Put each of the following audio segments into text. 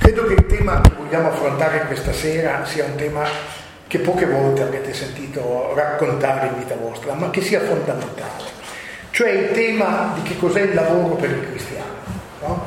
Credo che il tema che vogliamo affrontare questa sera sia un tema che poche volte avete sentito raccontare in vita vostra, ma che sia fondamentale, cioè il tema di che cos'è il lavoro per il cristiano, no?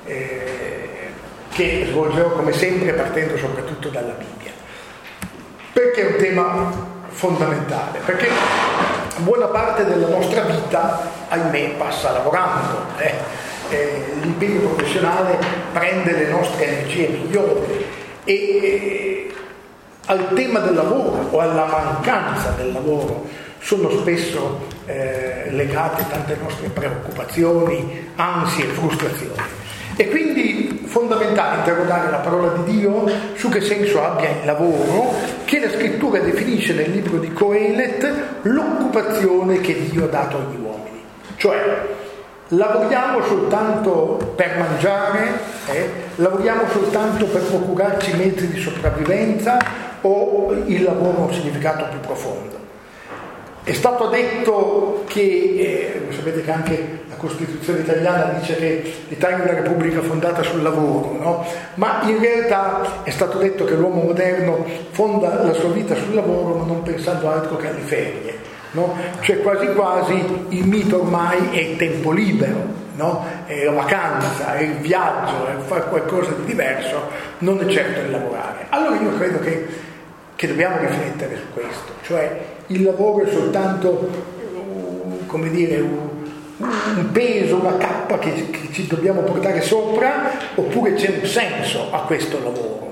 Che svolgerò come sempre partendo soprattutto dalla Bibbia. Perché è un tema fondamentale? Perché buona parte della nostra vita, ahimè, passa lavorando, l'impegno professionale prende le nostre energie migliori e al tema del lavoro o alla mancanza del lavoro sono spesso legate tante nostre preoccupazioni, ansie e frustrazioni. E quindi fondamentale interrogare la parola di Dio su che senso abbia il lavoro, che la scrittura definisce nel libro di Coelet l'occupazione che Dio ha dato agli uomini. Cioè, lavoriamo soltanto per mangiare, lavoriamo soltanto per procurarci mezzi di sopravvivenza, o il lavoro ha un significato più profondo? È stato detto che, sapete che anche la Costituzione italiana dice che l'Italia è una repubblica fondata sul lavoro, no? Ma in realtà è stato detto che l'uomo moderno fonda la sua vita sul lavoro, ma non pensando altro che alle ferie, no? Cioè quasi quasi il mito ormai è il tempo libero, no? È la vacanza, è il viaggio, è fare qualcosa di diverso, non è certo il lavorare. Allora io credo che dobbiamo riflettere su questo, cioè il lavoro è soltanto, come dire, un peso, una cappa che ci dobbiamo portare sopra, oppure c'è un senso a questo lavoro?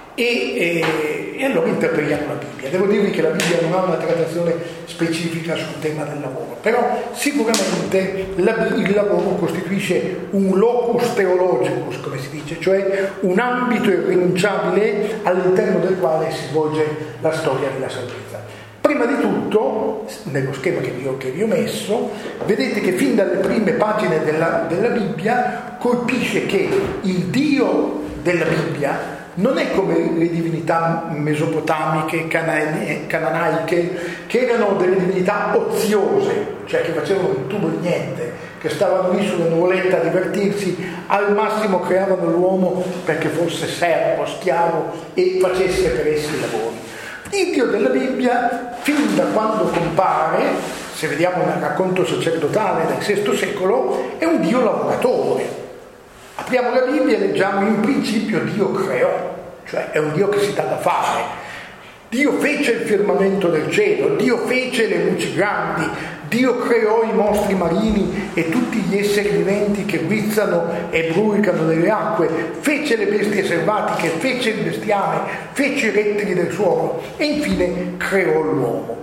E allora interpretiamo la Bibbia. Devo dirvi che la Bibbia non ha una trattazione specifica sul tema del lavoro, però sicuramente il lavoro costituisce un locus theologicus, come si dice, cioè un ambito irrinunciabile all'interno del quale si svolge la storia della salvezza. Prima di tutto, nello schema che vi ho messo, vedete che fin dalle prime pagine della Bibbia colpisce che il Dio della Bibbia non è come le divinità mesopotamiche, cananaiche, che erano delle divinità oziose, cioè che facevano un tubo di niente, che stavano lì sulla nuvoletta a divertirsi, al massimo creavano l'uomo perché fosse servo, schiavo e facesse per essi i lavori. Il Dio della Bibbia, fin da quando compare, se vediamo nel racconto sacerdotale del VI secolo, è un Dio lavoratore. Apriamo la Bibbia e leggiamo: in principio Dio creò, cioè è un Dio che si dà da fare. Dio fece il firmamento del cielo, Dio fece le luci grandi, Dio creò i mostri marini e tutti gli esseri viventi che guizzano e brulicano nelle acque, fece le bestie selvatiche, fece il bestiame, fece i rettili del suolo e infine creò l'uomo.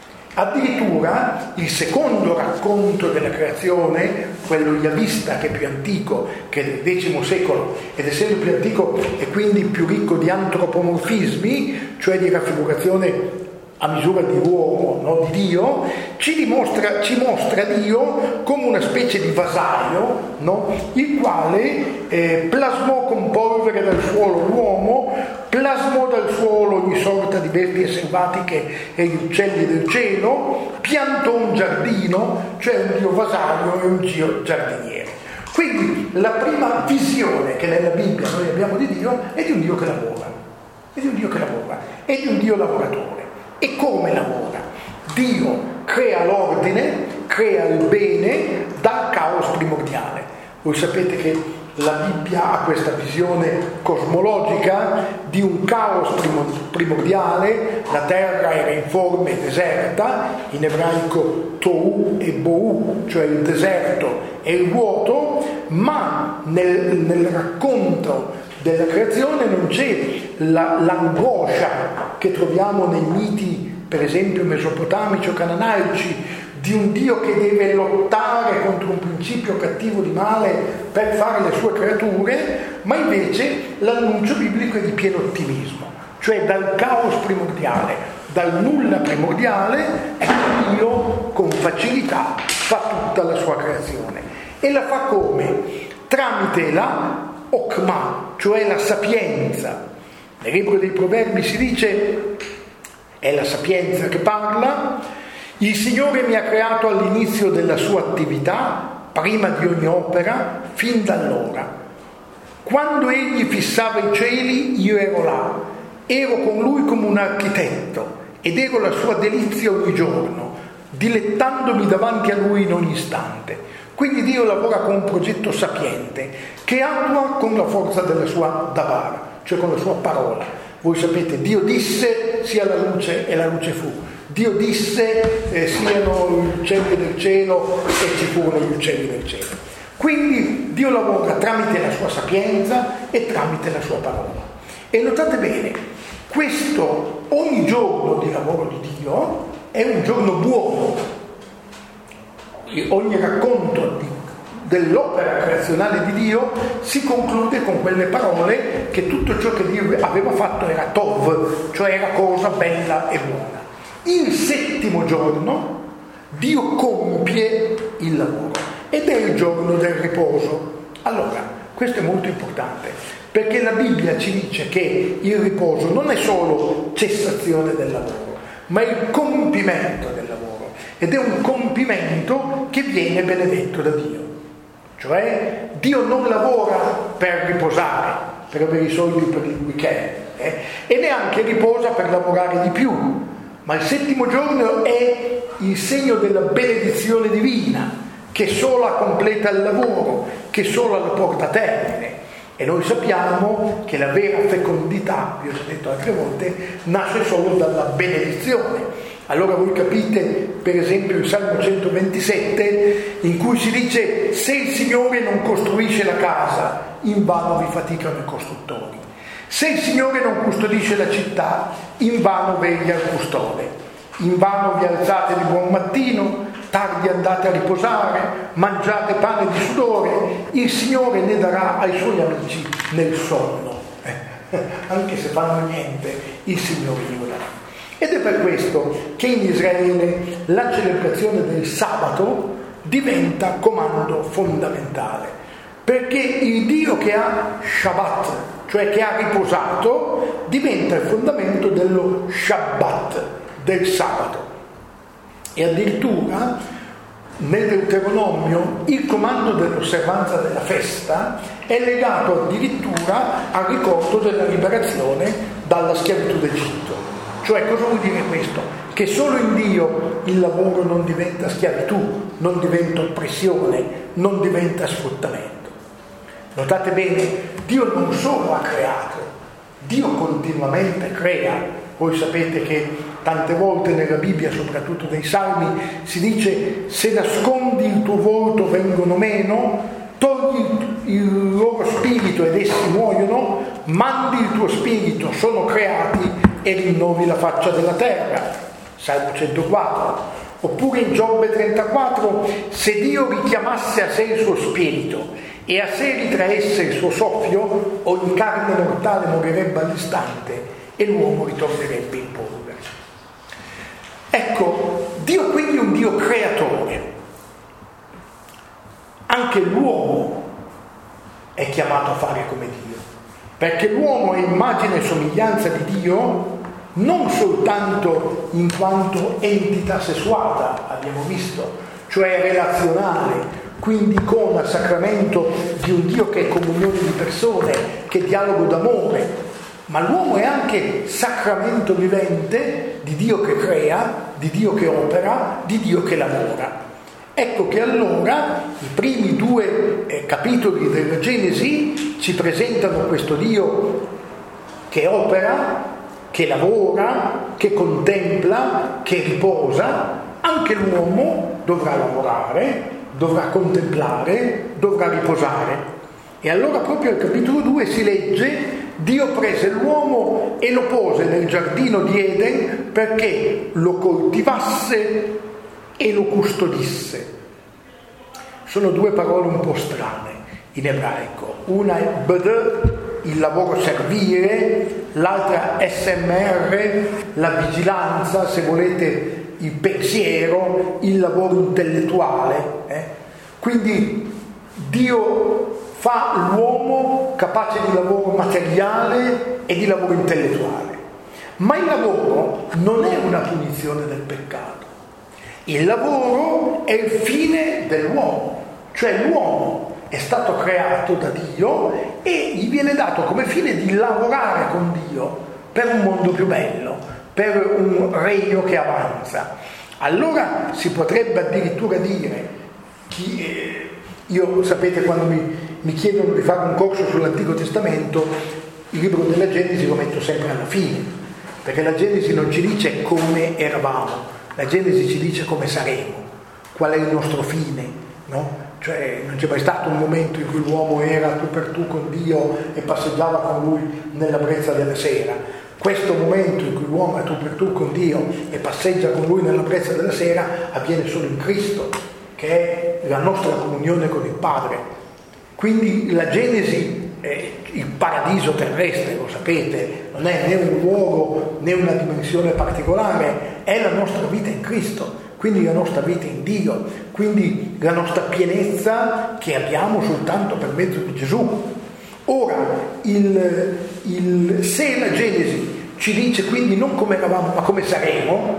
Addirittura il secondo racconto della creazione, quello yavista, che è più antico, che è del X secolo, ed essendo più antico e quindi più ricco di antropomorfismi, cioè di raffigurazione a misura di uomo, no? Di Dio, ci mostra Dio come una specie di vasaio, no? Il quale plasmò con polvere dal suolo l'uomo, plasmò dal suolo ogni sorta di bestie selvatiche e gli uccelli del cielo, piantò un giardino, cioè un Dio vasaio e un Dio giardiniere. Quindi la prima visione che nella Bibbia noi abbiamo di Dio è di un Dio che lavora, è di un Dio lavoratore. E come lavora? Dio crea l'ordine, crea il bene dal caos primordiale. Voi sapete che la Bibbia ha questa visione cosmologica di un caos primordiale, la terra era informe e deserta, in ebraico tohu e bohu, cioè il deserto e il vuoto, ma nel racconto della creazione non c'è l'angoscia che troviamo nei miti, per esempio mesopotamici o cananaici, di un Dio che deve lottare contro un principio cattivo di male per fare le sue creature, ma invece l'annuncio biblico è di pieno ottimismo, cioè dal caos primordiale, dal nulla primordiale, Dio con facilità fa tutta la sua creazione e la fa come? Tramite la Okma, cioè la sapienza. Nel libro dei Proverbi si dice: è la sapienza che parla. Il Signore mi ha creato all'inizio della sua attività, prima di ogni opera, fin da allora. Quando egli fissava i cieli, io ero là, ero con lui come un architetto ed ero la sua delizia ogni giorno, dilettandomi davanti a lui in ogni istante. Quindi Dio lavora con un progetto sapiente che attua con la forza della sua davar, cioè con la sua parola. Voi sapete, Dio disse sia la luce e la luce fu. Dio disse siano gli uccelli del cielo e ci furono gli uccelli del cielo. Quindi Dio lavora tramite la sua sapienza e tramite la sua parola. E notate bene, questo ogni giorno di lavoro di Dio è un giorno buono. Ogni racconto dell'opera creazionale di Dio si conclude con quelle parole che tutto ciò che Dio aveva fatto era tov, cioè era cosa bella e buona. Il settimo giorno Dio compie il lavoro ed è il giorno del riposo. Allora, questo è molto importante, perché la Bibbia ci dice che il riposo non è solo cessazione del lavoro, ma è il compimento del lavoro. Ed è un compimento che viene benedetto da Dio. Cioè, Dio non lavora per riposare, per avere i soldi per il weekend, e neanche riposa per lavorare di più. Ma il settimo giorno è il segno della benedizione divina, che sola completa il lavoro, che sola lo porta a termine. E noi sappiamo che la vera fecondità, vi ho già detto altre volte, nasce solo dalla benedizione. Allora voi capite, per esempio, il Salmo 127, in cui si dice: se il Signore non costruisce la casa, invano vi faticano i costruttori. Se il Signore non custodisce la città, invano veglia il custode. Invano vi alzate di buon mattino, tardi andate a riposare, mangiate pane di sudore, il Signore ne darà ai suoi amici nel sonno. Anche se fanno niente, il Signore glielo darà. Ed è per questo che in Israele la celebrazione del sabato diventa comando fondamentale, perché il Dio che ha Shabbat, cioè che ha riposato, diventa il fondamento dello Shabbat, del sabato. E addirittura nel Deuteronomio il comando dell'osservanza della festa è legato addirittura al ricordo della liberazione dalla schiavitù d'Egitto. Cioè, cosa vuol dire questo? Che solo in Dio il lavoro non diventa schiavitù, non diventa oppressione, non diventa sfruttamento. Notate bene, Dio non solo ha creato, Dio continuamente crea. Voi sapete che tante volte nella Bibbia, soprattutto nei Salmi, si dice: se nascondi il tuo volto vengono meno, togli il loro spirito ed essi muoiono, mandi il tuo spirito, sono creati e rinnovi la faccia della terra. Salmo 104. Oppure in Giobbe 34: se Dio richiamasse a sé il suo spirito e a sé ritraesse il suo soffio, ogni carne mortale morirebbe all'istante e l'uomo ritornerebbe in polvere. Ecco, Dio quindi è un Dio creatore. Anche l'uomo è chiamato a fare come Dio, perché l'uomo è immagine e somiglianza di Dio non soltanto in quanto entità sessuata, abbiamo visto, cioè relazionale, quindi con al sacramento di un Dio che è comunione di persone, che è dialogo d'amore, ma l'uomo è anche sacramento vivente di Dio che crea, di Dio che opera, di Dio che lavora. Ecco che allora i primi due capitoli della Genesi ci presentano questo Dio che opera, che lavora, che contempla, che riposa. Anche l'uomo dovrà lavorare, dovrà contemplare, dovrà riposare. E allora proprio al capitolo 2 si legge: Dio prese l'uomo e lo pose nel giardino di Eden perché lo coltivasse e lo custodisse. Sono due parole un po' strane in ebraico. Una è bd, il lavoro servire, l'altra smr, la vigilanza, se volete il pensiero, il lavoro intellettuale. Quindi Dio fa l'uomo capace di lavoro materiale e di lavoro intellettuale. Ma il lavoro non è una punizione del peccato. Il lavoro è il fine dell'uomo, cioè l'uomo è stato creato da Dio e gli viene dato come fine di lavorare con Dio per un mondo più bello, per un regno che avanza. Allora si potrebbe addirittura dire, io sapete quando mi chiedono di fare un corso sull'Antico Testamento, il libro della Genesi lo metto sempre alla fine, perché la Genesi non ci dice come eravamo, la Genesi ci dice come saremo, qual è il nostro fine, no? Cioè non c'è mai stato un momento in cui l'uomo era tu per tu con Dio e passeggiava con lui nella brezza della sera. Questo momento in cui l'uomo è tu per tu con Dio e passeggia con lui nella brezza della sera avviene solo in Cristo, che è la nostra comunione con il Padre. Quindi la Genesi è il paradiso terrestre, lo sapete, non è né un luogo né una dimensione particolare, è la nostra vita in Cristo. Quindi la nostra vita in Dio, quindi la nostra pienezza che abbiamo soltanto per mezzo di Gesù. Ora, se la Genesi ci dice quindi non come eravamo ma come saremo,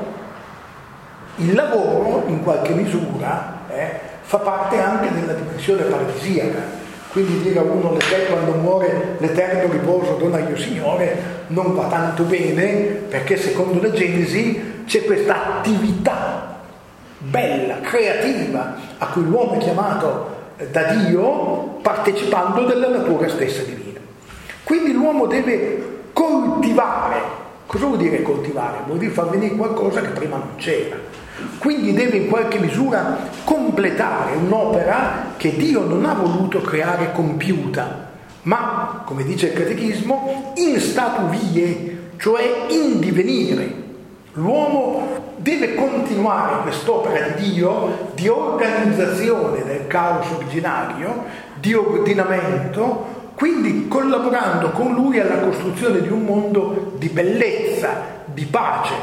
il lavoro in qualche misura fa parte anche della dimensione paradisiaca. Quindi dire a uno quando muore l'eterno riposo dona io Signore non va tanto bene, perché secondo la Genesi c'è questa attività bella, creativa, a cui l'uomo è chiamato da Dio partecipando della natura stessa divina. Quindi l'uomo deve coltivare. Cosa vuol dire coltivare? Vuol dire far venire qualcosa che prima non c'era. Quindi deve in qualche misura completare un'opera che Dio non ha voluto creare compiuta, ma, come dice il Catechismo, in statu vie, cioè in divenire. L'uomo deve continuare quest'opera di Dio, di organizzazione del caos originario, di ordinamento, quindi collaborando con Lui alla costruzione di un mondo di bellezza, di pace.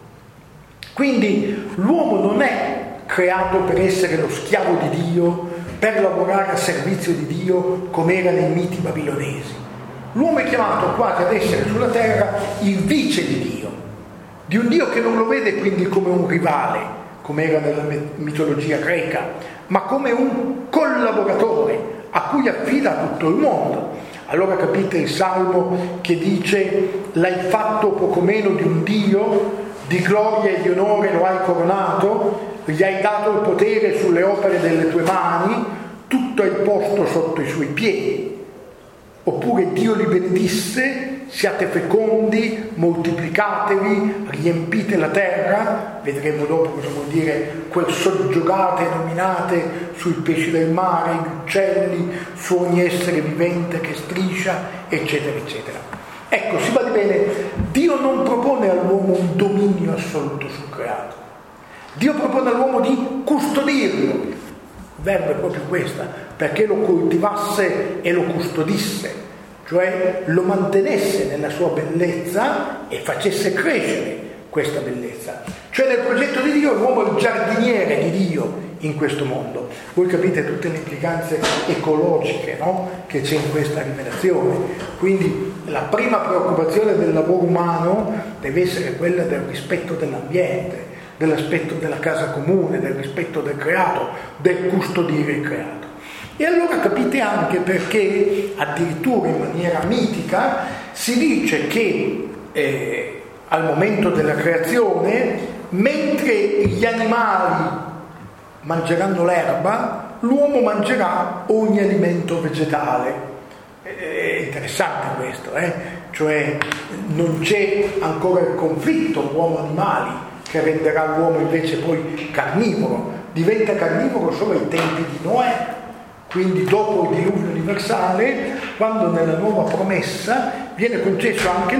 Quindi l'uomo non è creato per essere lo schiavo di Dio, per lavorare a servizio di Dio come era nei miti babilonesi. L'uomo è chiamato quasi ad essere sulla terra il vice di Dio, di un Dio che non lo vede quindi come un rivale, come era nella mitologia greca, ma come un collaboratore a cui affida tutto il mondo. Allora capite il Salmo che dice: l'hai fatto poco meno di un Dio, di gloria e di onore lo hai coronato, gli hai dato il potere sulle opere delle tue mani, tutto hai posto sotto i suoi piedi. Oppure Dio li benedisse: siate fecondi, moltiplicatevi, riempite la terra. Vedremo dopo cosa vuol dire quel soggiogate e dominate sui pesci del mare, gli uccelli, su ogni essere vivente che striscia, eccetera, eccetera. Ecco, si badi bene, Dio non propone all'uomo un dominio assoluto sul creato. Dio propone all'uomo di custodirlo. Il verbo è proprio questo, perché lo coltivasse e lo custodisse, cioè lo mantenesse nella sua bellezza e facesse crescere questa bellezza. Cioè nel progetto di Dio l'uomo è il giardiniere di Dio in questo mondo. Voi capite tutte le implicanze ecologiche, no? Che c'è in questa rivelazione. Quindi la prima preoccupazione del lavoro umano deve essere quella del rispetto dell'ambiente, dell'aspetto della casa comune, del rispetto del creato, del custodire il creato. E allora capite anche perché addirittura in maniera mitica si dice che al momento della creazione, mentre gli animali mangeranno l'erba, l'uomo mangerà ogni alimento vegetale. È interessante questo, cioè non c'è ancora il conflitto uomo-animali che renderà l'uomo invece poi carnivoro. Diventa carnivoro solo ai tempi di Noè, quindi dopo il diluvio universale, quando nella nuova promessa viene concesso anche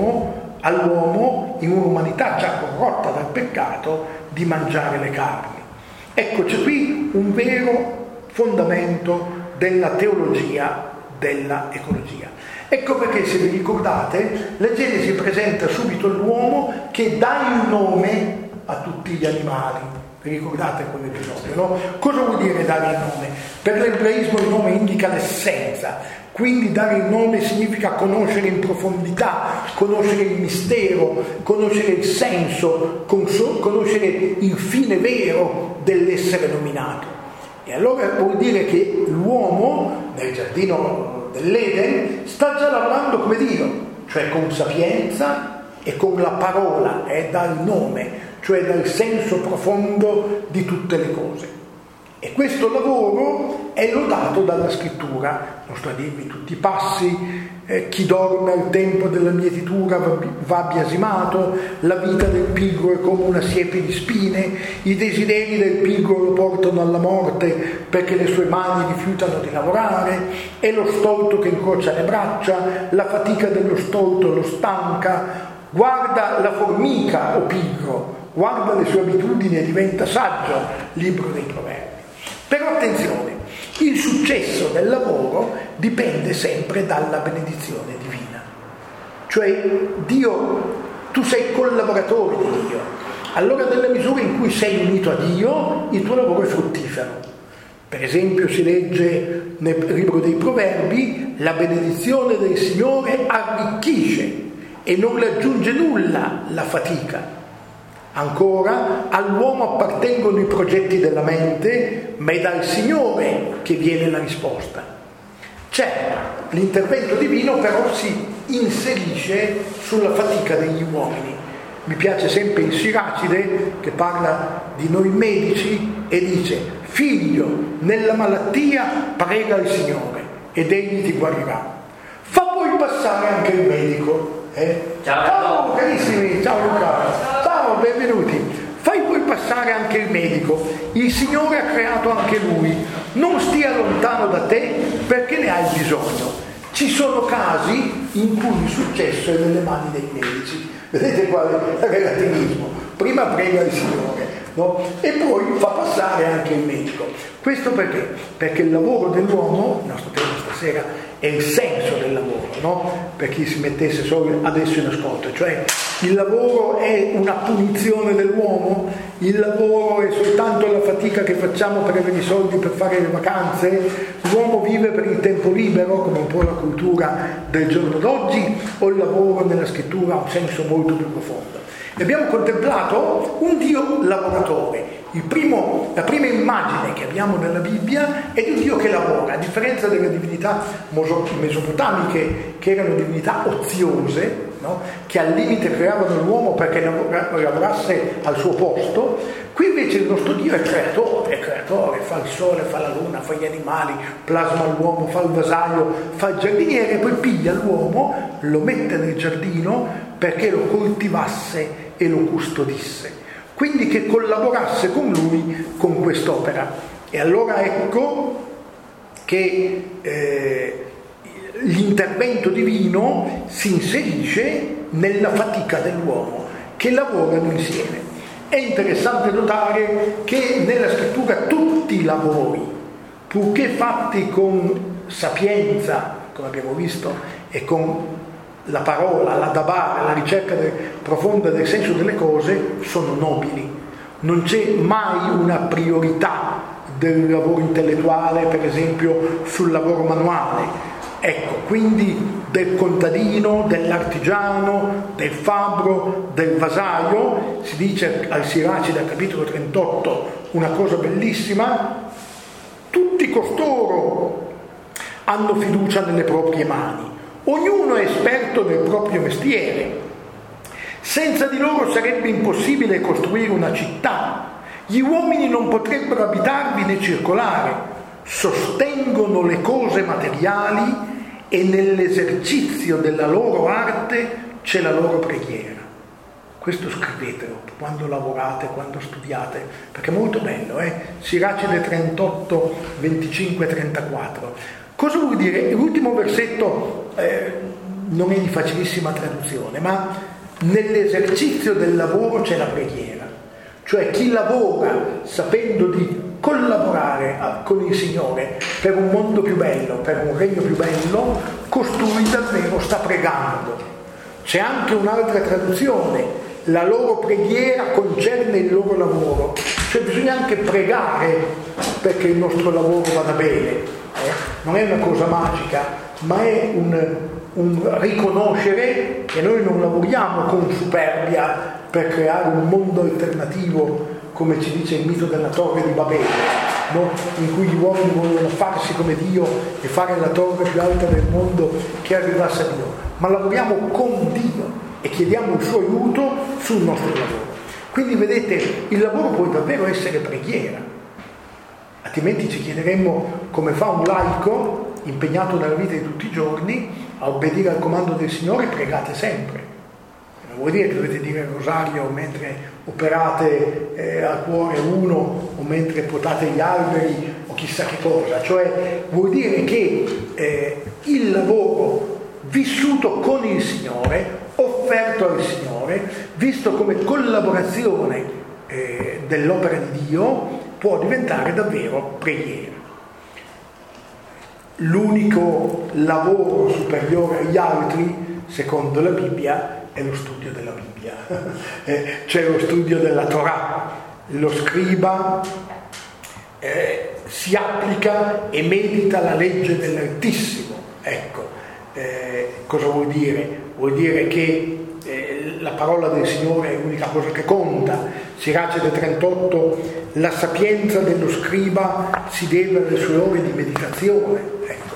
all'uomo in un'umanità già corrotta dal peccato di mangiare le carni. Ecco, c'è qui un vero fondamento della teologia della ecologia. Ecco perché, se vi ricordate, la Genesi presenta subito l'uomo che dà il nome a tutti gli animali. Vi ricordate quell'episodio, no? Cosa vuol dire dare il nome? Per l'ebraismo il nome indica l'essenza, quindi dare il nome significa conoscere in profondità, conoscere il mistero, conoscere il senso, conoscere il fine vero dell'essere nominato. E allora vuol dire che l'uomo nel giardino dell'Eden sta già lavorando come Dio, cioè con sapienza e con la parola, dal nome, cioè dal senso profondo di tutte le cose. E questo lavoro è lodato dalla scrittura. Non sto a dirvi tutti i passi, chi dorme al tempo della mietitura va biasimato, la vita del pigro è come una siepe di spine, i desideri del pigro lo portano alla morte perché le sue mani rifiutano di lavorare, è lo stolto che incrocia le braccia, la fatica dello stolto lo stanca. Guarda la formica, o pigro, guarda le sue abitudini e diventa saggio, libro dei Proverbi. Però attenzione, il successo del lavoro dipende sempre dalla benedizione divina. Cioè Dio, tu sei collaboratore di Dio, allora nella misura in cui sei unito a Dio il tuo lavoro è fruttifero. Per esempio si legge nel libro dei Proverbi: la benedizione del Signore arricchisce e non le aggiunge nulla la fatica. Ancora, all'uomo appartengono i progetti della mente, ma è dal Signore che viene la risposta. Certo, l'intervento divino però si inserisce sulla fatica degli uomini. Mi piace sempre il Siracide che parla di noi medici e dice: figlio, nella malattia prega il Signore ed egli ti guarirà. Fa poi passare anche il medico. Ciao carissimi, ciao Luca, ciao, benvenuti. Fai poi passare anche il medico, il Signore ha creato anche lui, non stia lontano da te perché ne hai bisogno. Ci sono casi in cui il successo è nelle mani dei medici. Vedete qual è il relativismo? Prima prega il Signore, no? E poi fa passare anche il medico. Questo perché? Perché il lavoro dell'uomo, il nostro tema stasera, è il senso del lavoro, no? Per chi si mettesse solo adesso in ascolto, cioè il lavoro è una punizione dell'uomo, il lavoro è soltanto la fatica che facciamo per avere i soldi per fare le vacanze, l'uomo vive per il tempo libero come un po' la cultura del giorno d'oggi, o il lavoro nella scrittura ha un senso molto più profondo. E abbiamo contemplato un Dio lavoratore. La prima immagine che abbiamo nella Bibbia è di un Dio che lavora, a differenza delle divinità mesopotamiche che erano divinità oziose, no? Che al limite creavano l'uomo perché lavorasse al suo posto. Qui invece il nostro Dio è creatore, fa il sole, fa la luna, fa gli animali, plasma l'uomo, fa il vasaio, fa il giardiniere e poi piglia l'uomo, lo mette nel giardino perché lo coltivasse e lo custodisse. Quindi che collaborasse con lui con quest'opera. E allora ecco che l'intervento divino si inserisce nella fatica dell'uomo, che lavorano insieme. È interessante notare che nella scrittura tutti i lavori, purché fatti con sapienza, come abbiamo visto, e con la parola, la dabar, la ricerca profonda del senso delle cose, sono nobili. Non c'è mai una priorità del lavoro intellettuale, per esempio, sul lavoro manuale. Ecco, quindi del contadino, dell'artigiano, del fabbro, del vasaio, si dice al Siracide, al capitolo 38, una cosa bellissima: tutti costoro hanno fiducia nelle proprie mani. Ognuno è esperto del proprio mestiere. Senza di loro sarebbe impossibile costruire una città. Gli uomini non potrebbero abitarvi né circolare. Sostengono le cose materiali e nell'esercizio della loro arte c'è la loro preghiera. Questo scrivetelo quando lavorate, quando studiate, perché è molto bello, Siracide 38, 25, 34. Cosa vuol dire? L'ultimo versetto non è di facilissima traduzione, ma nell'esercizio del lavoro c'è la preghiera. Cioè chi lavora sapendo di collaborare con il Signore per un mondo più bello, per un regno più bello, costui davvero sta pregando. C'è anche un'altra traduzione: la loro preghiera concerne il loro lavoro. Cioè bisogna anche pregare perché il nostro lavoro vada bene. Non è una cosa magica, ma è un riconoscere che noi non lavoriamo con superbia per creare un mondo alternativo, come ci dice il mito della Torre di Babele, no? In cui gli uomini volevano farsi come Dio e fare la torre più alta del mondo che arrivasse a Dio, ma lavoriamo con Dio e chiediamo il suo aiuto sul nostro lavoro. Quindi vedete, il lavoro può davvero essere preghiera, altrimenti ci chiederemmo come fa un laico impegnato nella vita di tutti i giorni a obbedire al comando del Signore: pregate sempre. Non vuol dire che dovete dire il rosario mentre operate al cuore uno o mentre potate gli alberi o chissà che cosa, cioè vuol dire che il lavoro vissuto con il Signore, offerto al Signore, visto come collaborazione dell'opera di Dio, può diventare davvero preghiera. L'unico lavoro superiore agli altri, secondo la Bibbia, è lo studio della Bibbia. C'è lo studio della Torah. Lo scriba si applica e medita la legge dell'Altissimo. Ecco, cosa vuol dire? Vuol dire che la parola del Signore è l'unica cosa che conta. Sirace del 38: la sapienza dello scriba si deve alle sue ore di meditazione. Ecco.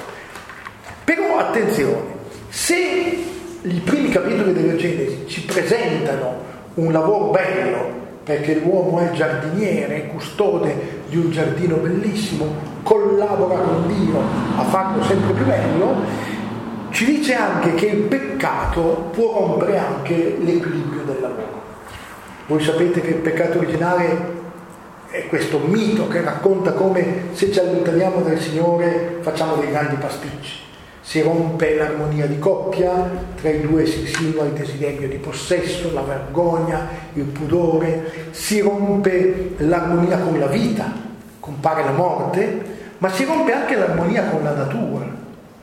Però attenzione, se i primi capitoli della Genesi ci presentano un lavoro bello, perché l'uomo è giardiniere, custode di un giardino bellissimo, collabora con Dio a farlo sempre più bello, ci dice anche che il peccato può rompere anche l'equilibrio del lavoro. Voi sapete che il peccato originale è questo mito che racconta come se ci allontaniamo dal Signore facciamo dei grandi pasticci. Si rompe l'armonia di coppia, tra i due si insinua il desiderio di possesso, la vergogna, il pudore, si rompe l'armonia con la vita, compare la morte, ma si rompe anche l'armonia con la natura.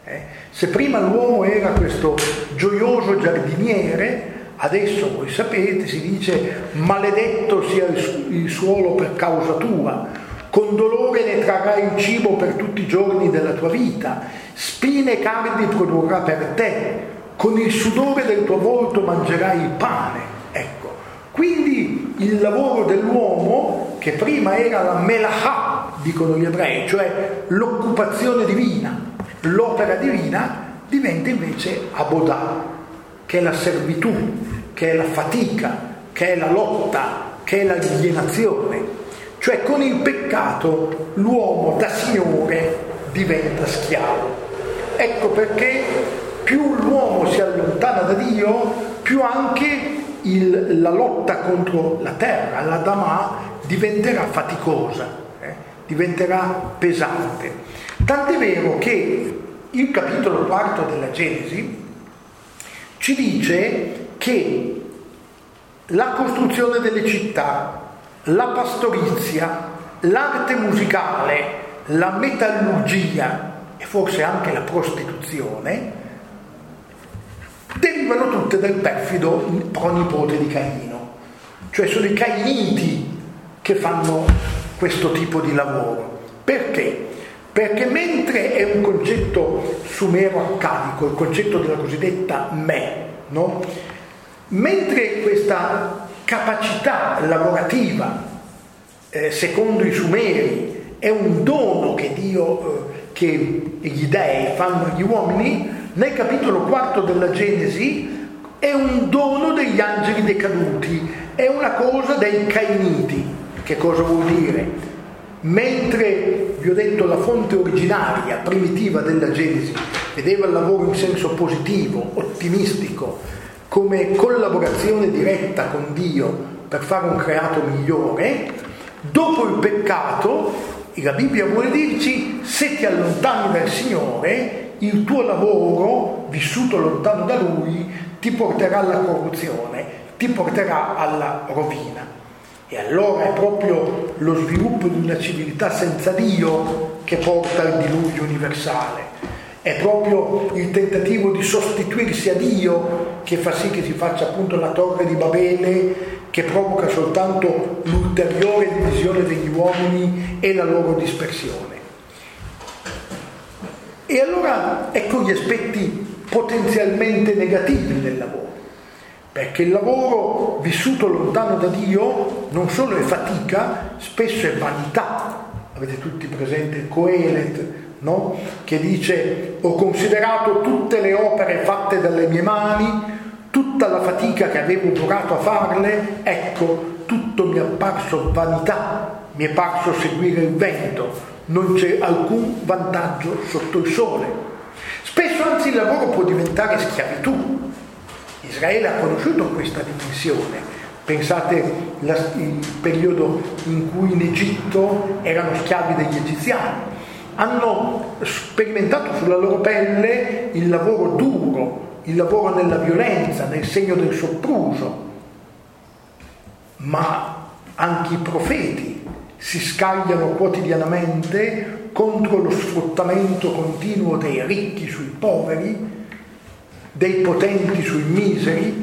Se prima l'uomo era questo gioioso giardiniere, adesso voi sapete, si dice: maledetto sia il suolo per causa tua, con dolore ne trarrai il cibo per tutti i giorni della tua vita, spine e cardi produrrà per te, con il sudore del tuo volto mangerai il pane. Ecco, quindi il lavoro dell'uomo, che prima era la melachà, dicono gli ebrei, cioè l'occupazione divina, l'opera divina, diventa invece abodah, che è la servitù, che è la fatica, che è la lotta, che è l'alienazione. Cioè con il peccato l'uomo da signore diventa schiavo. Ecco perché più l'uomo si allontana da Dio, più anche la lotta contro la terra, l'Adamà, diventerà faticosa, diventerà pesante. Tant'è vero che il capitolo 4 della Genesi ci dice che la costruzione delle città, la pastorizia, l'arte musicale, la metallurgia e forse anche la prostituzione derivano tutte dal perfido pronipote di Caino. Cioè sono i cainiti che fanno questo tipo di lavoro. Perché? Perché mentre è un concetto sumero-accadico, il concetto della cosiddetta me, no? Mentre questa capacità lavorativa, secondo i sumeri, è un dono che Dio, che gli dei fanno agli uomini, nel capitolo 4 della Genesi è un dono degli angeli decaduti, è una cosa dei cainiti. Che cosa vuol dire? Mentre vi ho detto la fonte originaria, primitiva della Genesi, vedeva il lavoro in senso positivo, ottimistico, come collaborazione diretta con Dio per fare un creato migliore, dopo il peccato, la Bibbia vuole dirci: se ti allontani dal Signore, il tuo lavoro, vissuto lontano da Lui, ti porterà alla corruzione, ti porterà alla rovina. E allora è proprio lo sviluppo di una civiltà senza Dio che porta al diluvio universale. È proprio il tentativo di sostituirsi a Dio che fa sì che si faccia appunto la torre di Babele, che provoca soltanto l'ulteriore divisione degli uomini e la loro dispersione. E allora ecco gli aspetti potenzialmente negativi del lavoro. Perché il lavoro vissuto lontano da Dio non solo è fatica, spesso è vanità, avete tutti presente il Coelet, no? Che dice: ho considerato tutte le opere fatte dalle mie mani, tutta la fatica che avevo durato a farle, ecco, tutto mi è apparso vanità, mi è parso seguire il vento, non c'è alcun vantaggio sotto il sole. Spesso anzi il lavoro può diventare schiavitù. Israele ha conosciuto questa dimensione. Pensate il periodo in cui in Egitto erano schiavi degli egiziani. Hanno sperimentato sulla loro pelle il lavoro duro, il lavoro nella violenza, nel segno del sopruso. Ma anche i profeti si scagliano quotidianamente contro lo sfruttamento continuo dei ricchi sui poveri, dei potenti sui miseri.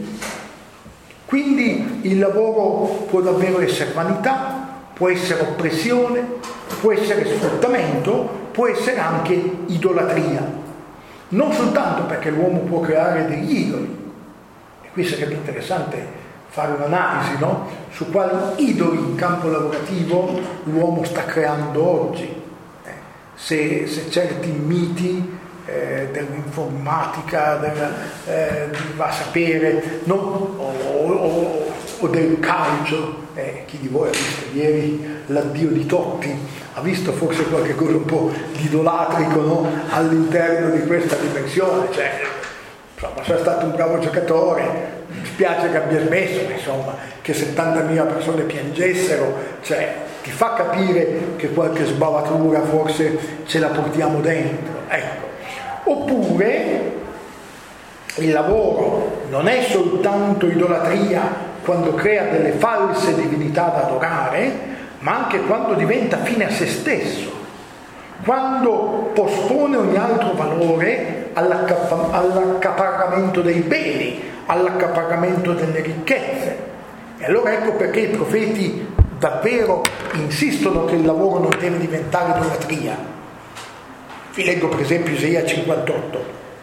Quindi il lavoro può davvero essere vanità, può essere oppressione, può essere sfruttamento, può essere anche idolatria. Non soltanto perché l'uomo può creare degli idoli, e qui sarebbe interessante fare un'analisi, no? Su quali idoli in campo lavorativo l'uomo sta creando oggi. Se certi miti dell'informatica, va a sapere, no? o del calcio, chi di voi ha visto ieri l'addio di Totti, ha visto forse qualche cosa un po' di idolatrico, no? All'interno di questa dimensione, cioè, insomma, sono stato un bravo giocatore, mi spiace che abbia smesso, ma insomma, che 70.000 persone piangessero, cioè, ti fa capire che qualche sbavatura forse ce la portiamo dentro, ecco. Oppure il lavoro non è soltanto idolatria quando crea delle false divinità da adorare, ma anche quando diventa fine a se stesso, quando pospone ogni altro valore all'accaparramento dei beni, all'accaparramento delle ricchezze. E allora ecco perché i profeti davvero insistono che il lavoro non deve diventare idolatria. Vi leggo per esempio Isaia 58.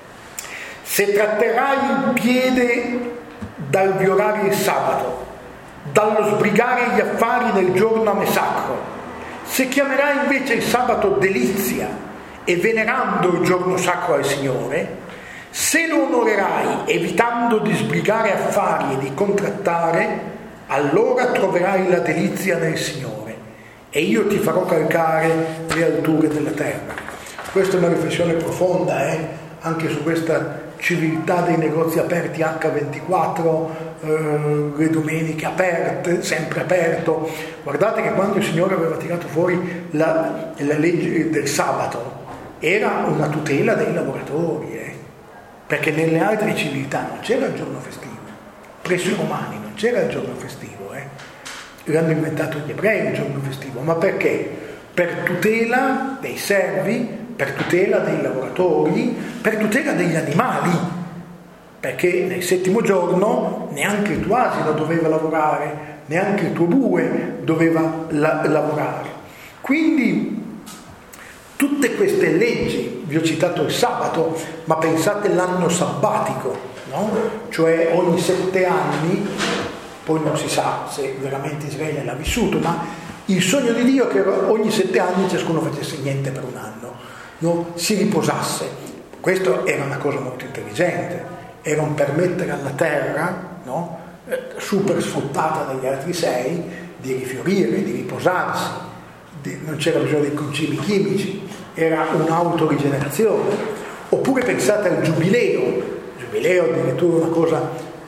Se tratterai il piede dal violare il sabato, dallo sbrigare gli affari nel giorno a me sacro, se chiamerai invece il sabato delizia e venerando il giorno sacro al Signore, se lo onorerai evitando di sbrigare affari e di contrattare, allora troverai la delizia nel Signore e io ti farò calcare le alture della terra. Questa è una riflessione profonda, anche su questa civiltà dei negozi aperti H24, le domeniche aperte, sempre aperto. Guardate che quando il Signore aveva tirato fuori la legge del sabato era una tutela dei lavoratori, perché nelle altre civiltà non c'era il giorno festivo, presso i romani non c'era il giorno festivo, l'hanno inventato gli ebrei il giorno festivo, ma perché? Per tutela dei servi, per tutela dei lavoratori, per tutela degli animali, perché nel settimo giorno neanche il tuo asino doveva lavorare, neanche il tuo bue doveva lavorare. Quindi tutte queste leggi, vi ho citato il sabato, ma pensate l'anno sabbatico, no? Cioè ogni 7 anni, poi non si sa se veramente Israele l'ha vissuto, ma il sogno di Dio è che ogni 7 anni ciascuno facesse niente per un anno, no? Si riposasse. Questo era una cosa molto intelligente, era un permettere alla terra, no? Super sfruttata dagli altri 6, di rifiorire, di riposarsi, non c'era bisogno dei concimi chimici, era un'autorigenerazione. Oppure pensate al giubileo addirittura una cosa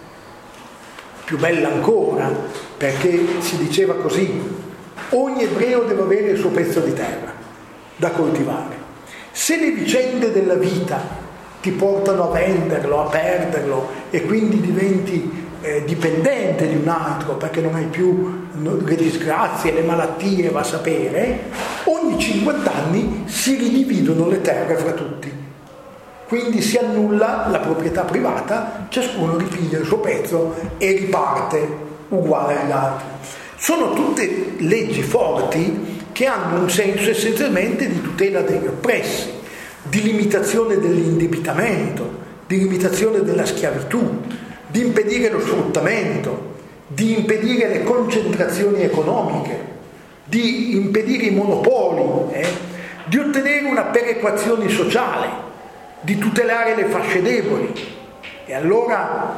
più bella ancora, perché si diceva così: ogni ebreo deve avere il suo pezzo di terra da coltivare. Se le vicende della vita ti portano a venderlo, a perderlo e quindi diventi dipendente di un altro perché non hai più le disgrazie, le malattie, va a sapere, ogni 50 anni si ridividono le terre fra tutti. Quindi si annulla la proprietà privata, ciascuno ripiglia il suo pezzo e riparte uguale agli altri. Sono tutte leggi forti che hanno un senso essenzialmente di tutela degli oppressi, di limitazione dell'indebitamento, di limitazione della schiavitù, di impedire lo sfruttamento, di impedire le concentrazioni economiche. di impedire i monopoli, di ottenere una perequazione sociale, di tutelare le fasce deboli. E allora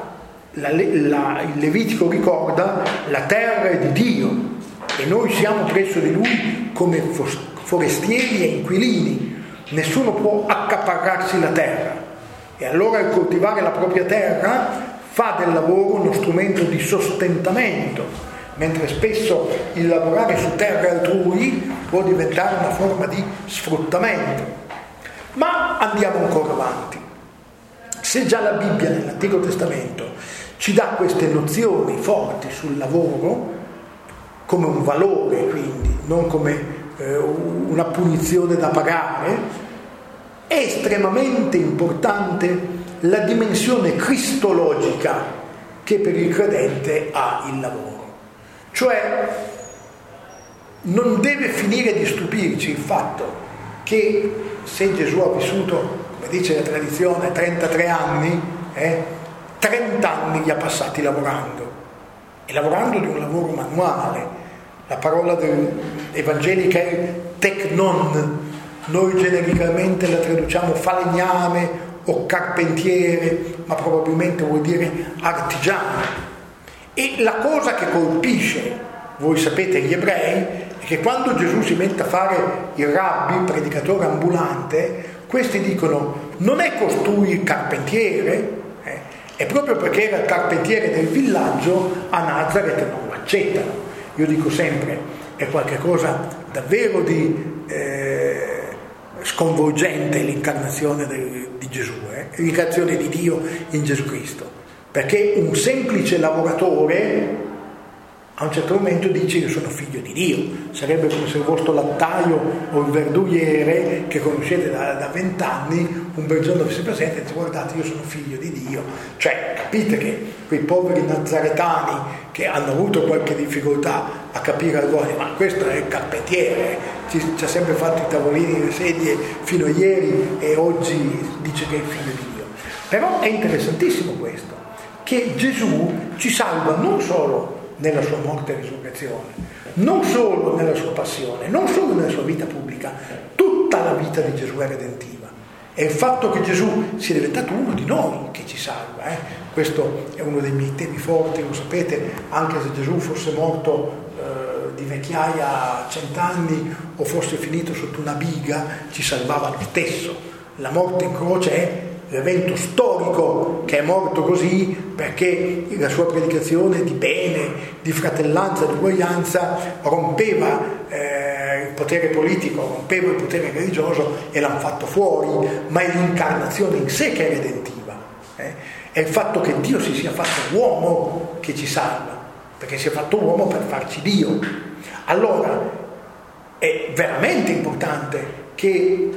il Levitico ricorda: la terra è di Dio e noi siamo presso di Lui come forestieri e inquilini, nessuno può accaparrarsi la terra. E allora il coltivare la propria terra fa del lavoro uno strumento di sostentamento, mentre spesso il lavorare su terra altrui può diventare una forma di sfruttamento. Ma andiamo ancora avanti. Se già la Bibbia nell'Antico Testamento ci dà queste nozioni forti sul lavoro come un valore, quindi non come una punizione da pagare, è estremamente importante la dimensione cristologica che per il credente ha il lavoro. Cioè non deve finire di stupirci il fatto che se Gesù ha vissuto, come dice la tradizione, 33 anni, 30 anni li ha passati lavorando, e lavorando di un lavoro manuale. La parola evangelica è teknon, noi genericamente la traduciamo falegname o carpentiere, ma probabilmente vuol dire artigiano. E la cosa che colpisce, voi sapete, gli ebrei, è che quando Gesù si mette a fare il rabbi, il predicatore ambulante, questi dicono: non è costui il carpentiere? E proprio perché era il carpentiere del villaggio, a Nazareth non lo accettano. Io dico sempre, è qualcosa davvero di sconvolgente l'incarnazione di Gesù, l'incarnazione di Dio in Gesù Cristo, perché un semplice lavoratore a un certo momento dice: io sono figlio di Dio. Sarebbe come se il vostro lattaio o il verduriere che conoscete da 20 anni un bel giorno si presenta e dice: guardate, io sono figlio di Dio. Cioè, capite che quei poveri nazaretani che hanno avuto qualche difficoltà a capire allora, ma questo è il carpentiere, ci ha sempre fatto i tavolini, le sedie fino a ieri e oggi dice che è il figlio di Dio. Però è interessantissimo questo, che Gesù ci salva non solo nella sua morte e risurrezione, non solo nella sua passione, non solo nella sua vita pubblica, tutta la vita di Gesù è redentiva. È il fatto che Gesù sia diventato uno di noi che ci salva. Questo è uno dei miei temi forti, lo sapete, anche se Gesù fosse morto di vecchiaia a 100 anni o fosse finito sotto una biga, ci salvava lo stesso. La morte in croce è l'evento storico che è morto così perché la sua predicazione di bene, di fratellanza, di uguaglianza rompeva il potere politico, rompeva il potere religioso e l'hanno fatto fuori, ma è l'incarnazione in sé che è redentiva. È il fatto che Dio si sia fatto uomo che ci salva, perché si è fatto uomo per farci Dio. Allora è veramente importante che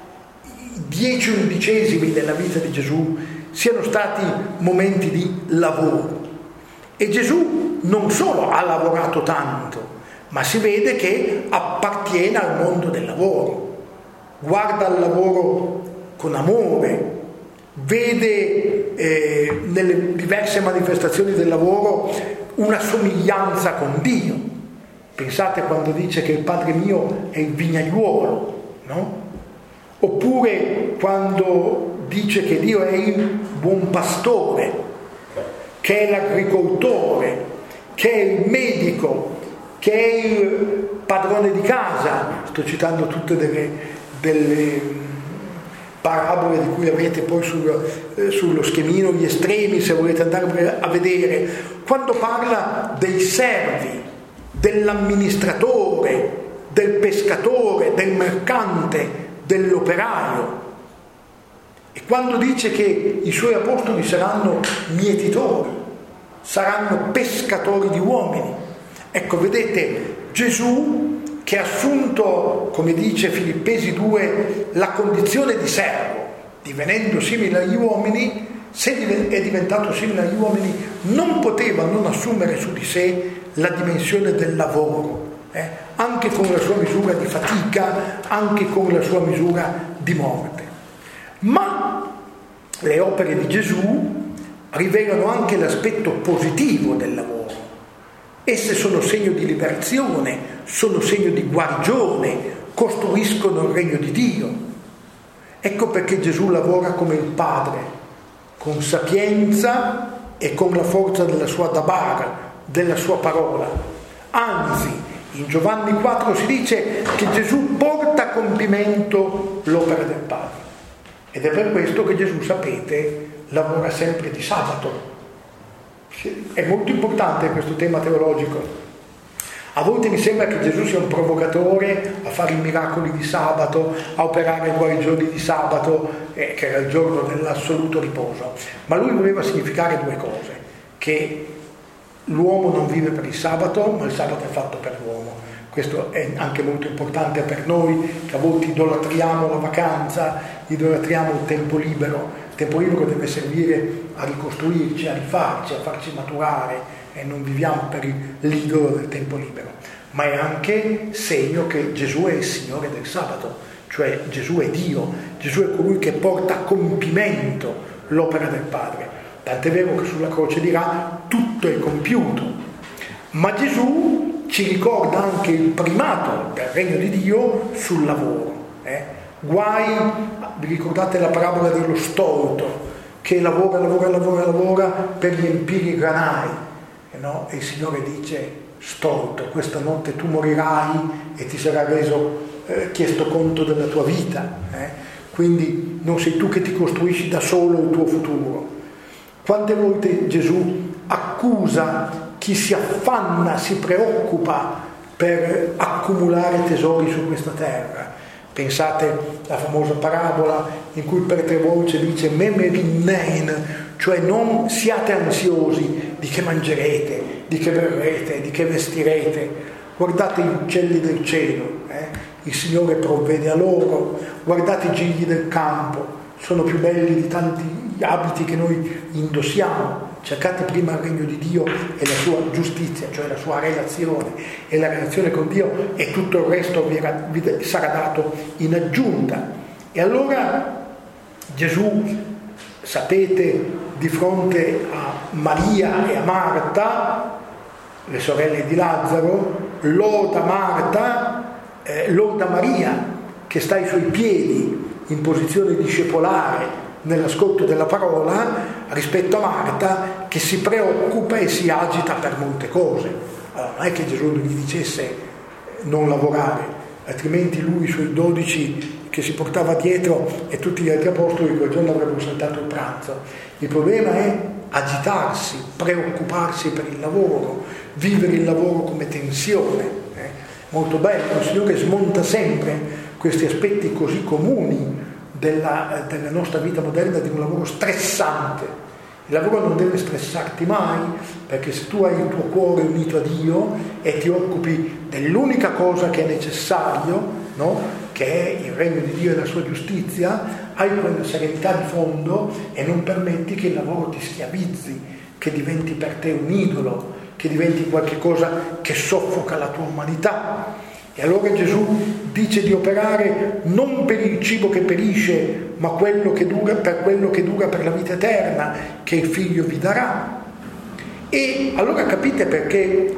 10/11 della vita di Gesù siano stati momenti di lavoro, e Gesù non solo ha lavorato tanto, ma si vede che appartiene al mondo del lavoro, guarda al lavoro con amore, vede nelle diverse manifestazioni del lavoro una somiglianza con Dio. Pensate quando dice che il Padre mio è il vignaiuolo, no? Oppure quando dice che Dio è il buon pastore, che è l'agricoltore, che è il medico, che è il padrone di casa. Sto citando tutte delle parabole di cui avete poi sullo schemino gli estremi, se volete andare a vedere. Quando parla dei servi, dell'amministratore, del pescatore, del mercante, dell'operaio, e quando dice che i suoi apostoli saranno mietitori, saranno pescatori di uomini. Ecco, vedete, Gesù che ha assunto, come dice Filippesi 2, la condizione di servo, divenendo simile agli uomini, se è diventato simile agli uomini, non poteva non assumere su di sé la dimensione del lavoro, anche con la sua misura di fatica, anche con la sua misura di morte. Ma le opere di Gesù rivelano anche l'aspetto positivo del lavoro. Esse sono segno di liberazione, sono segno di guarigione, costruiscono il regno di Dio. Ecco perché Gesù lavora come il Padre, con sapienza e con la forza della sua dabar, della sua parola. Anzi, in Giovanni 4 si dice che Gesù porta a compimento l'opera del Padre. Ed è per questo che Gesù, sapete, lavora sempre di sabato. È molto importante questo tema teologico. A volte mi sembra che Gesù sia un provocatore a fare i miracoli di sabato, a operare i guarigioni di sabato, che era il giorno dell'assoluto riposo. Ma lui voleva significare due cose: che l'uomo non vive per il sabato, ma il sabato è fatto per l'uomo. Questo è anche molto importante per noi, che a volte idolatriamo la vacanza, idolatriamo il tempo libero. Il tempo libero deve servire a ricostruirci, a rifarci, a farci maturare, e non viviamo per l'idolo del tempo libero. Ma è anche segno che Gesù è il Signore del sabato, cioè Gesù è Dio, Gesù è colui che porta a compimento l'opera del Padre. Tant'è vero che sulla croce dirà: tutto è compiuto. Ma Gesù ci ricorda anche il primato del regno di Dio sul lavoro. Guai, vi ricordate la parabola dello stolto che lavora per riempire i granai, no? E il Signore dice: stolto, questa notte tu morirai e ti sarà chiesto conto della tua vita, quindi non sei tu che ti costruisci da solo il tuo futuro. Quante volte Gesù accusa chi si affanna, si preoccupa per accumulare tesori su questa terra. Pensate alla famosa parabola in cui per 3 volte dice memerinnein, cioè non siate ansiosi di che mangerete, di che berrete, di che vestirete. Guardate gli uccelli del cielo, il Signore provvede a loro. Guardate i gigli del campo, sono più belli di tanti abiti che noi indossiamo. Cercate prima il regno di Dio e la sua giustizia, cioè la sua relazione e la relazione con Dio, e tutto il resto vi sarà dato in aggiunta. E allora Gesù, sapete, di fronte a Maria e a Marta, le sorelle di Lazzaro, loda Marta, loda Maria che sta ai suoi piedi in posizione discepolare nell'ascolto della parola, rispetto a Marta che si preoccupa e si agita per molte cose. Allora, non è che Gesù gli dicesse non lavorare, altrimenti lui, i suoi 12 che si portava dietro e tutti gli altri apostoli quel giorno avrebbero saltato il pranzo. Il problema è agitarsi, preoccuparsi per il lavoro, vivere il lavoro come tensione. Molto bello, il Signore smonta sempre questi aspetti così comuni della nostra vita moderna, di un lavoro stressante. Il lavoro non deve stressarti mai, perché se tu hai il tuo cuore unito a Dio e ti occupi dell'unica cosa che è necessario, no? Che è il regno di Dio e la sua giustizia, hai quella serenità di fondo e non permetti che il lavoro ti schiavizzi, che diventi per te un idolo, che diventi qualche cosa che soffoca la tua umanità. E allora Gesù dice di operare non per il cibo che perisce, ma quello che dura per la vita eterna, che il Figlio vi darà. E allora capite perché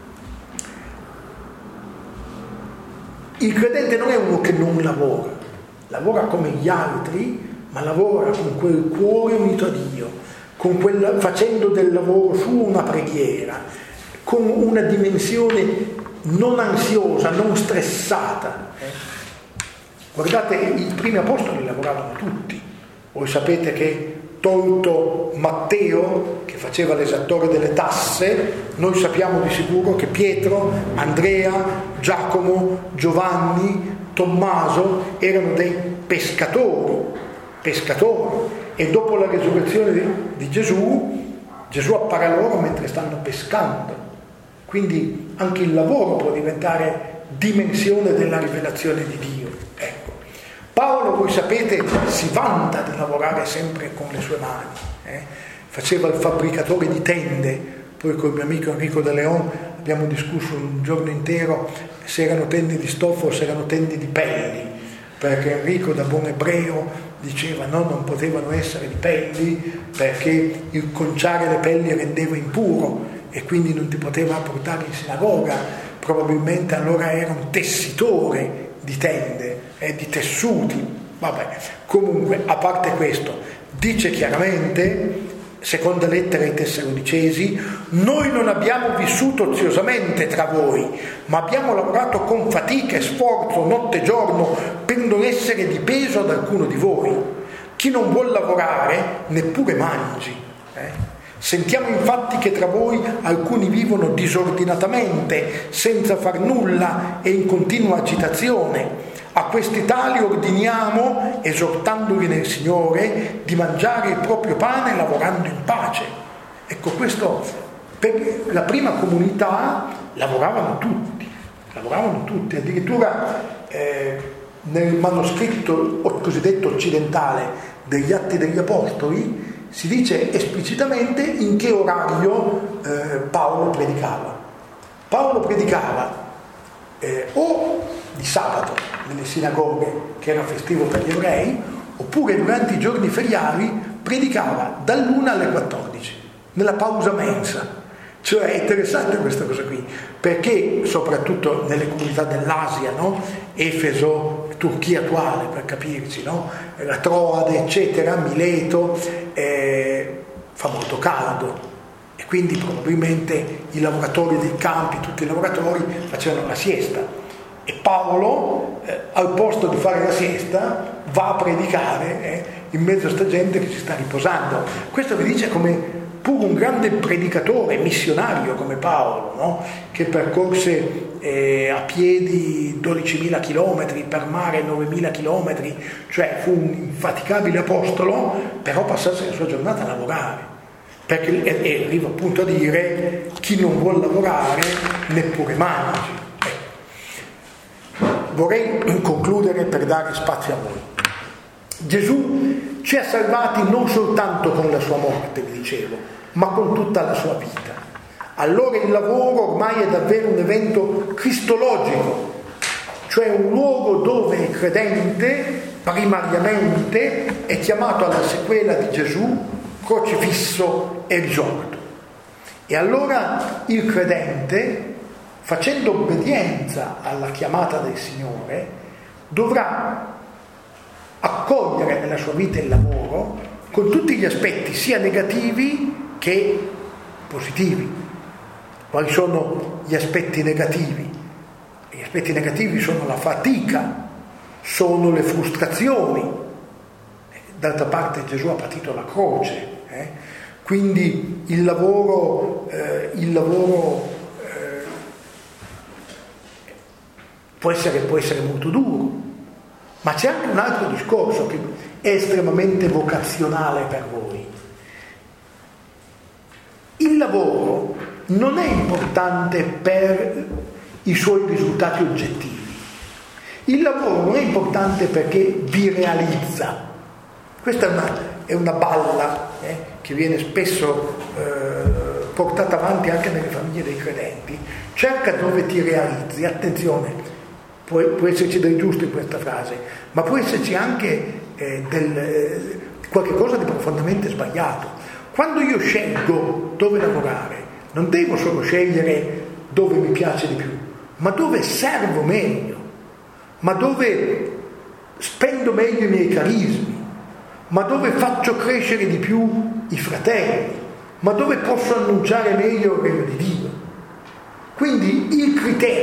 il credente non è uno che non lavora come gli altri, ma lavora con quel cuore unito a Dio, facendo del lavoro suo una preghiera, con una dimensione non ansiosa, non stressata. Guardate, i primi apostoli lavoravano tutti. Voi sapete che, tolto Matteo, che faceva l'esattore delle tasse, noi sappiamo di sicuro che Pietro, Andrea, Giacomo, Giovanni, Tommaso erano dei pescatori. E dopo la resurrezione di Gesù appare loro mentre stanno pescando. Quindi anche il lavoro può diventare dimensione della rivelazione di Dio. Ecco. Paolo, voi sapete, si vanta di lavorare sempre con le sue mani. Faceva il fabbricatore di tende, poi con il mio amico Enrico De Leon abbiamo discusso un giorno intero se erano tende di stoffa o se erano tende di pelli, perché Enrico, da buon ebreo, diceva no, non potevano essere di pelli perché il conciare le pelli rendeva impuro e quindi non ti poteva portare in sinagoga, probabilmente allora era un tessitore di tende, di tessuti. Vabbè, comunque, a parte questo, dice chiaramente, seconda lettera ai Tessalonicesi: noi non abbiamo vissuto oziosamente tra voi, ma abbiamo lavorato con fatica e sforzo notte e giorno per non essere di peso ad alcuno di voi. Chi non vuol lavorare neppure mangi. Sentiamo infatti che tra voi alcuni vivono disordinatamente, senza far nulla e in continua agitazione. A questi tali ordiniamo, esortandoli nel Signore, di mangiare il proprio pane lavorando in pace. Ecco, questo, per la prima comunità lavoravano tutti, addirittura nel manoscritto cosiddetto occidentale degli Atti degli Apostoli si dice esplicitamente in che orario Paolo predicava. Paolo predicava o di sabato nelle sinagoghe, che era festivo per gli ebrei, oppure durante i giorni feriali predicava dall'1 alle 14, nella pausa mensa. Cioè è interessante questa cosa qui, perché soprattutto nelle comunità dell'Asia, no? Efeso, Turchia attuale per capirci, no? La Troade eccetera, Mileto, fa molto caldo e quindi probabilmente i lavoratori dei campi, tutti i lavoratori facevano la siesta. E Paolo, al posto di fare la siesta, va a predicare in mezzo a sta gente che si sta riposando. Questo vi dice come pure un grande predicatore, missionario come Paolo, no? Che percorse a piedi 12.000 chilometri, per mare 9.000 chilometri, cioè fu un infaticabile apostolo, però passasse la sua giornata a lavorare. Perché arriva appunto a dire: chi non vuol lavorare neppure mangi. Vorrei concludere per dare spazio a voi. Gesù ci ha salvati non soltanto con la sua morte, vi dicevo, ma con tutta la sua vita. Allora il lavoro ormai è davvero un evento cristologico, cioè un luogo dove il credente primariamente è chiamato alla sequela di Gesù crocifisso e risorto. E allora il credente, facendo obbedienza alla chiamata del Signore, dovrà accogliere nella sua vita il lavoro con tutti gli aspetti sia negativi che positivi. Quali sono gli aspetti negativi? Gli aspetti negativi sono la fatica, sono le frustrazioni. D'altra parte Gesù ha patito la croce, quindi il lavoro può essere molto duro, ma c'è anche un altro discorso che è estremamente vocazionale per voi. Il lavoro non è importante per i suoi risultati oggettivi. Il lavoro non è importante perché vi realizza. Questa è una balla che viene spesso portata avanti anche nelle famiglie dei credenti. Cerca dove ti realizzi, attenzione. Può esserci del giusto in questa frase, ma può esserci anche qualche cosa di profondamente sbagliato. Quando io scelgo dove lavorare, non devo solo scegliere dove mi piace di più, ma dove servo meglio, ma dove spendo meglio i miei carismi, ma dove faccio crescere di più i fratelli, ma dove posso annunciare meglio il regno di Dio. Quindi il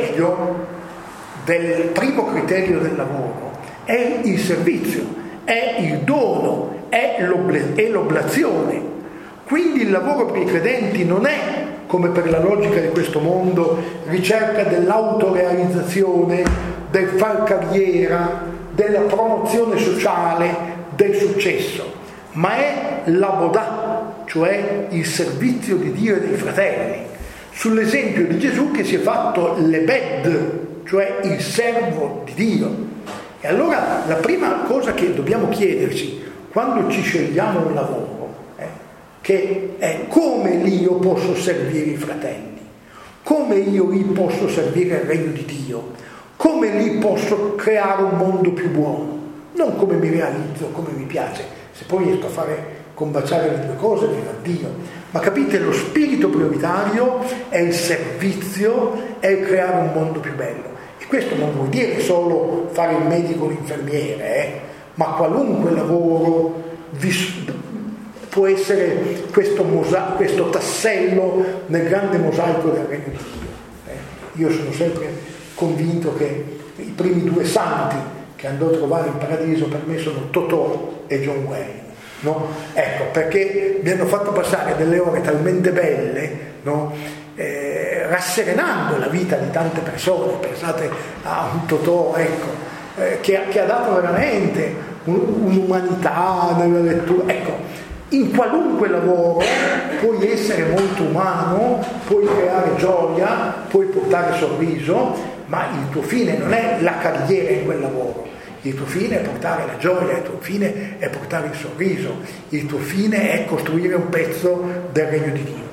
primo criterio del lavoro è il servizio, è il dono, è l'oblazione. Quindi il lavoro per i credenti non è, come per la logica di questo mondo, ricerca dell'autorealizzazione, del far carriera, della promozione sociale, del successo, ma è la bodà, cioè il servizio di Dio e dei fratelli, sull'esempio di Gesù che si è fatto l'ebed, cioè il servo di Dio. E allora la prima cosa che dobbiamo chiederci quando ci scegliamo un lavoro che è come lì io posso servire i fratelli, come io lì posso servire il regno di Dio, come lì posso creare un mondo più buono, non come mi realizzo, come mi piace. Se poi riesco a fare combaciare le due cose, viva Dio, ma capite, lo spirito prioritario è il servizio, è il creare un mondo più bello. E questo non vuol dire solo fare il medico o l'infermiere, ma qualunque lavoro può essere questo tassello nel grande mosaico del Regno di Dio. Io sono sempre convinto che i primi 2 santi che andò a trovare il paradiso per me sono Totò e John Wayne, no? Ecco, perché mi hanno fatto passare delle ore talmente belle, no? Rasserenando la vita di tante persone. Pensate a un Totò, ecco, che ha dato veramente un'umanità nella lettura. Ecco, in qualunque lavoro puoi essere molto umano, puoi creare gioia, puoi portare sorriso, ma il tuo fine non è la carriera in quel lavoro, il tuo fine è portare la gioia, il tuo fine è portare il sorriso, il tuo fine è costruire un pezzo del Regno di Dio.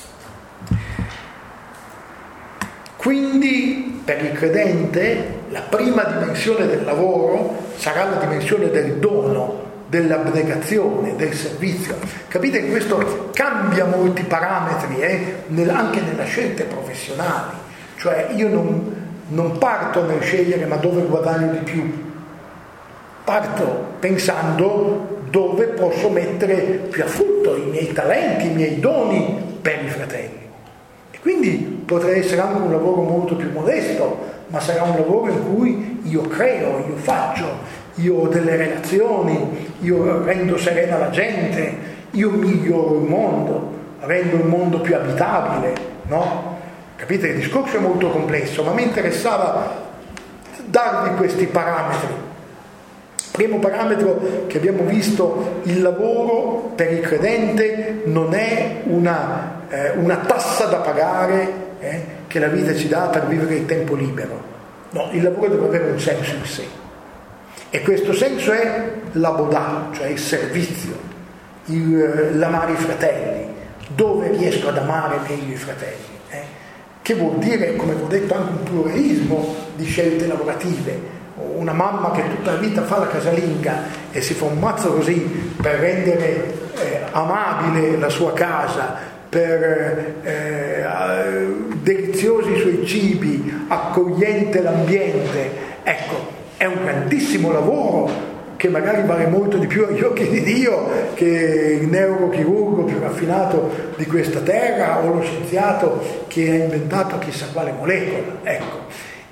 Quindi per il credente la prima dimensione del lavoro sarà la dimensione del dono, dell'abnegazione, del servizio. Capite che questo cambia molti parametri anche nelle scelte professionali. Cioè io non parto nel scegliere ma dove guadagno di più, parto pensando dove posso mettere più a frutto i miei talenti, i miei doni per i fratelli. E quindi potrà essere anche un lavoro molto più modesto, ma sarà un lavoro in cui io creo, io faccio, io ho delle relazioni, io rendo serena la gente, io miglioro il mondo, rendo il mondo più abitabile, no? Capite, il discorso è molto complesso, ma mi interessava darvi questi parametri. Primo parametro che abbiamo visto: il lavoro per il credente non è una tassa da pagare che la vita ci dà per vivere il tempo libero. No, il lavoro deve avere un senso in sé. E questo senso è la bodà, cioè il servizio, l'amare i fratelli, dove riesco ad amare meglio i fratelli. Che vuol dire, come vi ho detto, anche un pluralismo di scelte lavorative. Una mamma che tutta la vita fa la casalinga e si fa un mazzo così per rendere amabile la sua casa, per deliziosi i suoi cibi, accogliente l'ambiente, ecco, è un grandissimo lavoro che magari vale molto di più agli occhi di Dio che il neurochirurgo più raffinato di questa terra o lo scienziato che ha inventato chissà quale molecola, ecco.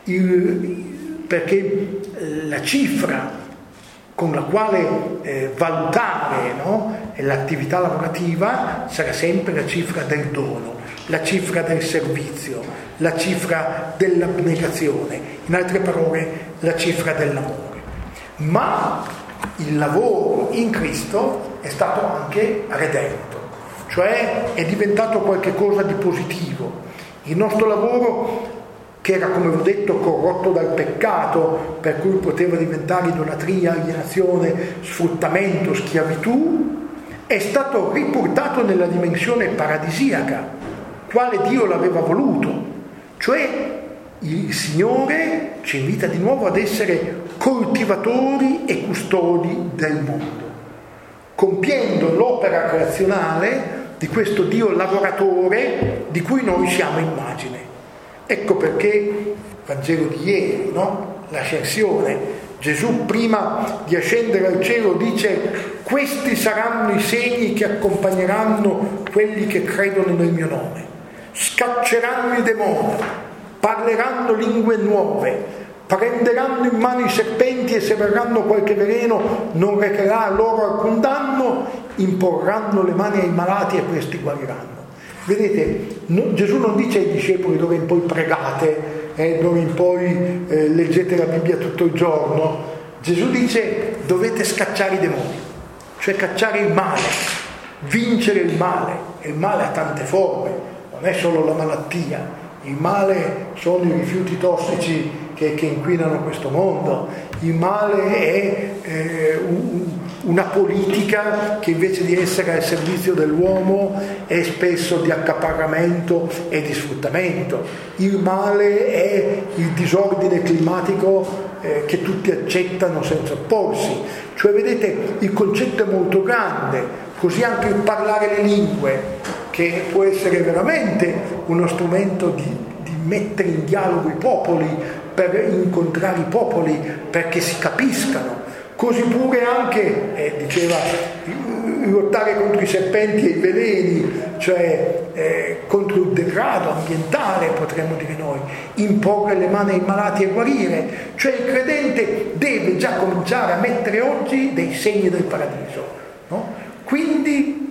Perché la cifra con la quale valutare, no, l'attività lavorativa sarà sempre la cifra del dono, la cifra del servizio, la cifra dell'abnegazione, in altre parole la cifra dell'amore. Ma il lavoro in Cristo è stato anche redento, cioè è diventato qualche cosa di positivo. Il nostro lavoro, che era, come vi ho detto, corrotto dal peccato, per cui poteva diventare idolatria, alienazione, sfruttamento, schiavitù, è stato riportato nella dimensione paradisiaca, quale Dio l'aveva voluto. Cioè il Signore ci invita di nuovo ad essere coltivatori e custodi del mondo, compiendo l'opera creazionale di questo Dio lavoratore di cui noi siamo immagine. Ecco perché il Vangelo di ieri, no? L'ascensione, Gesù prima di ascendere al cielo dice: questi saranno i segni che accompagneranno quelli che credono nel mio nome, scacceranno i demoni, parleranno lingue nuove, prenderanno in mano i serpenti e se verranno qualche veleno non recherà loro alcun danno, imporranno le mani ai malati e questi guariranno. Vedete, Gesù non dice ai discepoli d'ora in poi pregate, d'ora in poi leggete la Bibbia tutto il giorno. Gesù dice dovete scacciare i demoni, cioè cacciare il male, vincere il male. E il male ha tante forme, non è solo la malattia, il male sono i rifiuti tossici che inquinano questo mondo, il male è una politica che invece di essere al servizio dell'uomo è spesso di accaparramento e di sfruttamento, il male è il disordine climatico che tutti accettano senza opporsi. Cioè vedete, il concetto è molto grande, così anche il parlare le lingue, che può essere veramente uno strumento di mettere in dialogo i popoli, per incontrare i popoli, perché si capiscano. Così pure anche, diceva, lottare contro i serpenti e i veleni, cioè contro il degrado ambientale, potremmo dire noi, imporre le mani ai malati e guarire. Cioè il credente deve già cominciare a mettere oggi dei segni del paradiso, no? Quindi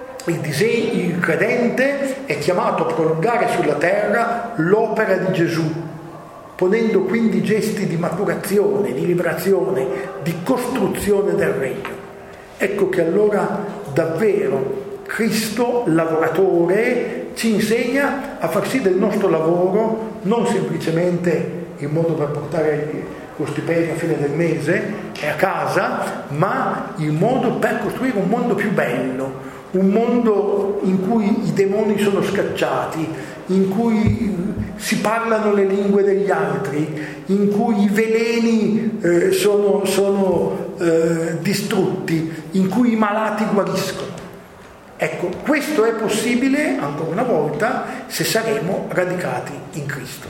il credente è chiamato a prolungare sulla terra l'opera di Gesù, ponendo quindi gesti di maturazione, di liberazione, di costruzione del regno. Ecco che allora davvero Cristo, lavoratore, ci insegna a far sì del nostro lavoro non semplicemente il modo per portare lo stipendio a fine del mese e a casa, ma il modo per costruire un mondo più bello, un mondo in cui i demoni sono scacciati, in cui si parlano le lingue degli altri, in cui i veleni sono distrutti, in cui i malati guariscono. Ecco, questo è possibile, ancora una volta, se saremo radicati in Cristo.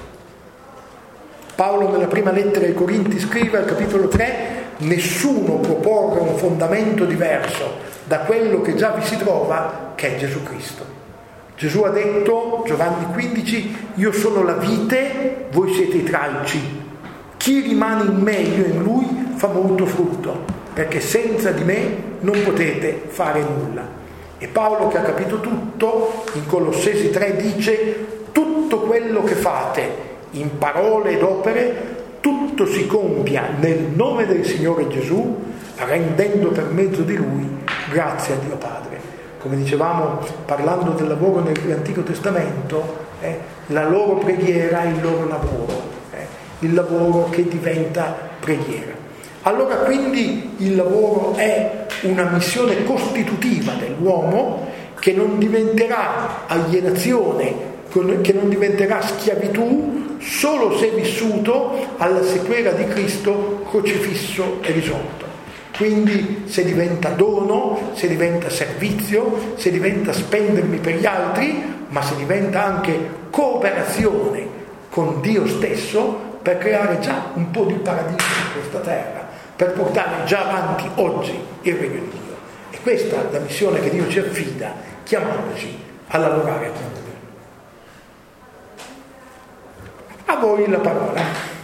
Paolo nella prima lettera ai Corinti scrive al capitolo 3: nessuno può porre un fondamento diverso da quello che già vi si trova, che è Gesù Cristo. Gesù ha detto, Giovanni 15, io sono la vite, voi siete i tralci. Chi rimane in me, io in lui, fa molto frutto, perché senza di me non potete fare nulla. E Paolo, che ha capito tutto, in Colossesi 3 dice: tutto quello che fate in parole ed opere, tutto si compia nel nome del Signore Gesù, rendendo per mezzo di Lui grazie a Dio Padre. Come dicevamo parlando del lavoro nell'Antico Testamento, la loro preghiera è il loro lavoro, il lavoro che diventa preghiera. Allora quindi il lavoro è una missione costitutiva dell'uomo, che non diventerà alienazione, che non diventerà schiavitù solo se vissuto alla sequela di Cristo crocifisso e risorto. Quindi se diventa dono, se diventa servizio, se diventa spendermi per gli altri, ma se diventa anche cooperazione con Dio stesso per creare già un po' di paradiso su questa terra, per portare già avanti oggi il regno di Dio. E questa è la missione che Dio ci affida, chiamandoci a lavorare con Lui. A voi la parola.